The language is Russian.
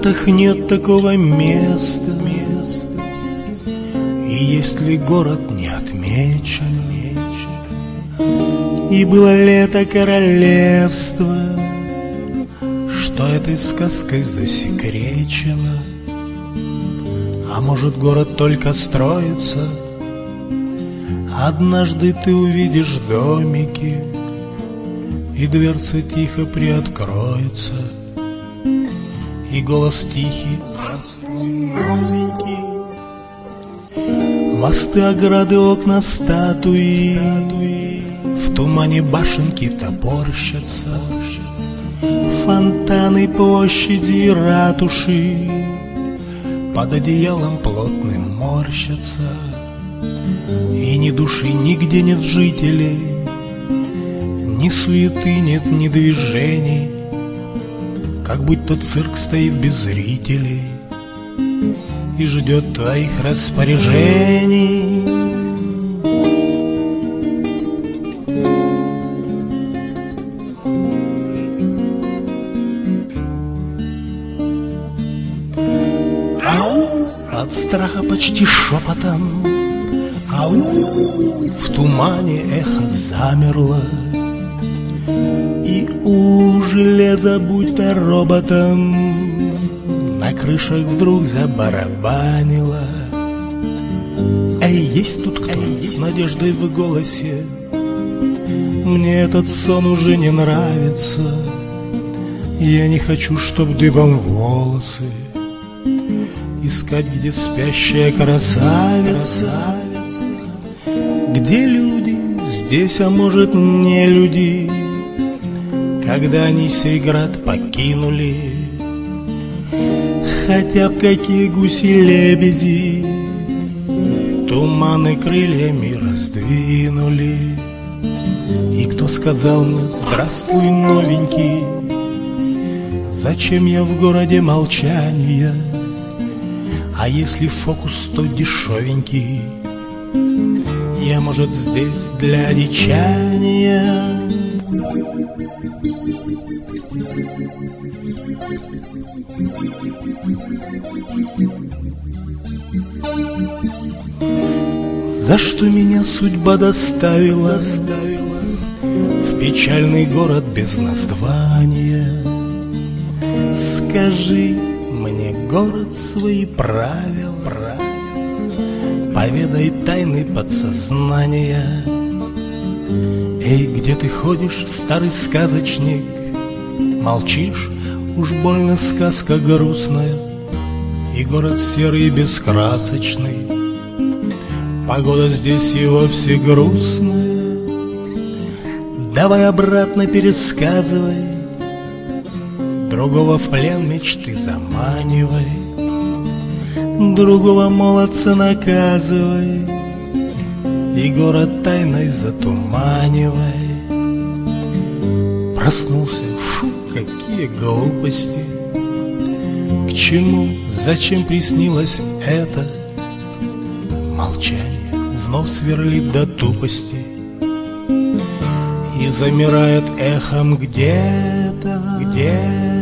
картах нет такого места, и если город не отмечен, и было лето королевства, что этой сказкой засекречено. А может, город только строится, однажды ты увидишь домики, и дверца тихо приоткроется, и голос тихий: здравствуй, новенький. Мосты, ограды, окна, статуи в тумане башенки топорщатся, фонтаны, площади и ратуши под одеялом плотным морщатся. И ни души, нигде нет жителей, ни суеты нет, ни движений, как будто цирк стоит без зрителей и ждет твоих распоряжений. От страха почти шепотом, в тумане эхо замерло, и у железа, будь-то роботом, на крышах вдруг забарабанило. Эй, есть тут кто? С надеждой в голосе. Мне этот сон уже не нравится. Я не хочу, чтоб дыбом волосы искать, где спящая красавица. Где люди? Здесь, а может, не люди, когда они сей град покинули. Хотя б какие гуси-лебеди туманы крыльями раздвинули. И кто сказал мне: здравствуй, новенький? Зачем я в городе молчания? А если фокус, то дешевенький. Я, может, здесь для дичания. За что меня судьба доставила в печальный город без названия? Скажи мне, город, свои правила, поведай тайны подсознания. Эй, где ты ходишь, старый сказочник? Молчишь, уж больно сказка грустная, и город серый и бескрасочный. Погода здесь и вовсе грустная. Давай обратно пересказывай, другого в плен мечты заманивай, другого молодца наказывай, и город тайной затуманивай. Проснулся, фу, какие глупости! К чему, зачем приснилось это? Молчание вновь сверлит до тупости и замирает эхом где-то, где-то.